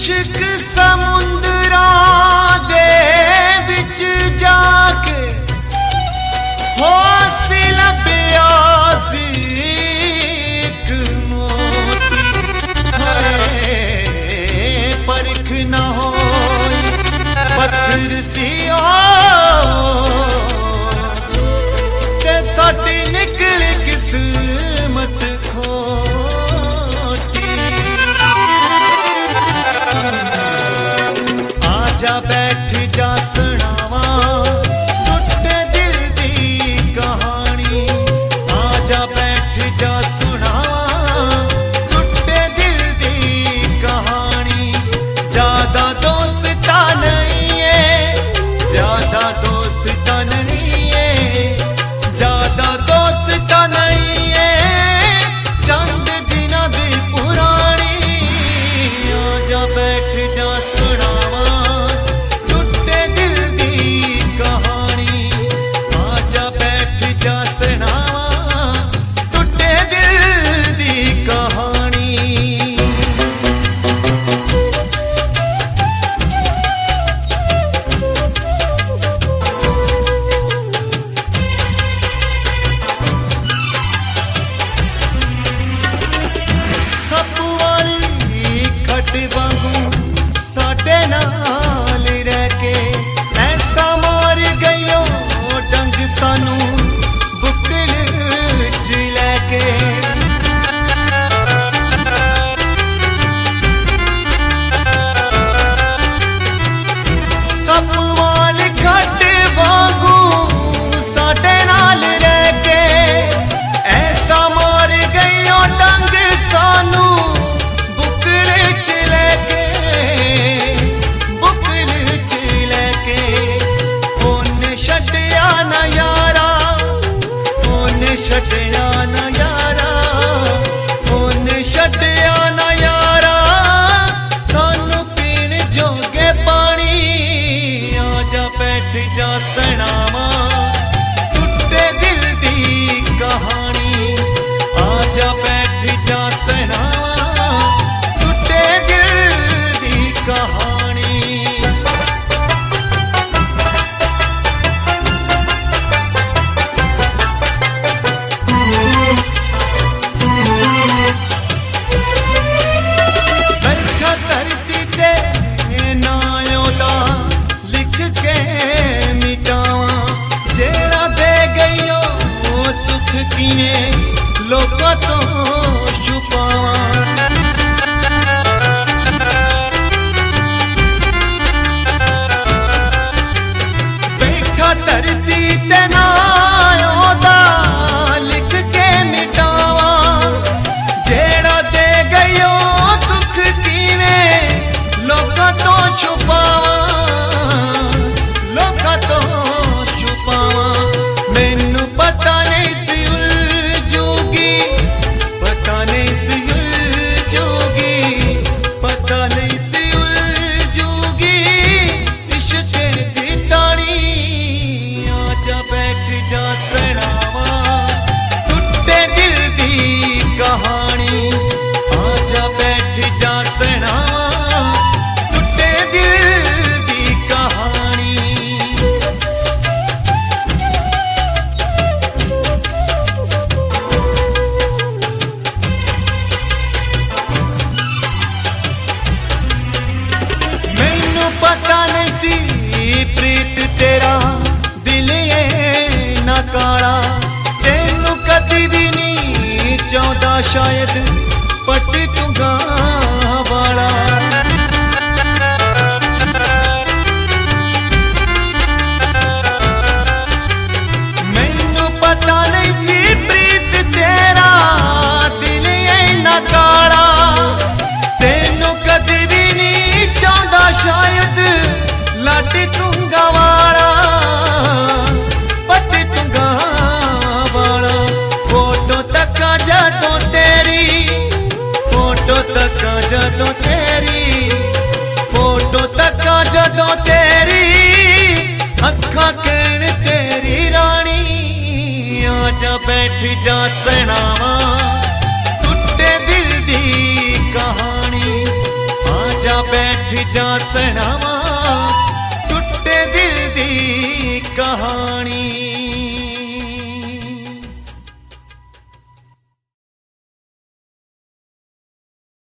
इश्क समुंदरा दे विच जाके होसी लभ्या सी इक मोती। परख ना होई पत्थर सी ते साडी निकली किस्मत खोटी। आजा बैठ जा सुनावा टुटे दिल दी कहानी। आजा बैठ जा सुनावा टुटे दिल दी कहानी। ज्यादा दोस्ता नहीं है, ज्यादा दोस्ता नहीं है, ज्यादा दोस्ता नहीं है, चंद दिना दी पुरानी। आजा बैठ जा सुनावा टुटे दिल दी कहानी। आजा बैठ जा सुनावा टुटे दिल दी कहानी। सप्पू वाली खट वांगू साडे नाल रह के ऐसा मार गईयो डंग सानू बुकल च लैके। सप्पू वाली खट वांगू साडे नाल रह के ऐसा मार गईयो डंग सानू बुकल च लैके। बुकल च लैके ओने छड्डिया ना यारा, ओने छड्डिया ना यारा, ओने छड्डिया ना यारा सानू पीण जोगे पानी। आजा बैठ जा सुनावा टुटे दिल दी कहानी। आजा बैठ जा सुनावा टुटे दिल दी कहानी। बैठा धरती ते नायों दा लिख के मिटावा। जेड़ा दे गईयो दुख किए लोकां तो छुपावा। बैठा धरती ते नायों दा लिख के मिटावा। जेड़ा दे गईयो दुख किवें लोकां तो छुपावा, लोकां तो छुपावा। मैनू पता नहीं सी उलझूगी, पता नहीं सी उलझूगी, पता नहीं सी उलझूगी इश्क दी तानी। आजा बैठ जा सुनावा टुटे दिल दी कहानी। आजा बैठ जा सुनावा टुटे दिल दी कहानी। मैनू पता नहीं सी प्रीत तेरा दिल ए ना काला। तेनू कदी भी नहीं चाहता शायद पट तूंगा वाला। मैनू पता नहीं सी प्रीत तेरा दिल ए ना काला। तेनू कदी भी नहीं चाहता शायद लाडी तूंगा वाला, पट तूंगा वाला। फोटो तका जदों तेरी, फोटो तका जदों तेरी, फोटो तका जदों तेरी अखा कहण तेरी रानी। आजा बैठ जा सुनावा टुटे दिल दी कहानी। आजा बैठ जा सनावा टुटे दिल दी कहानी।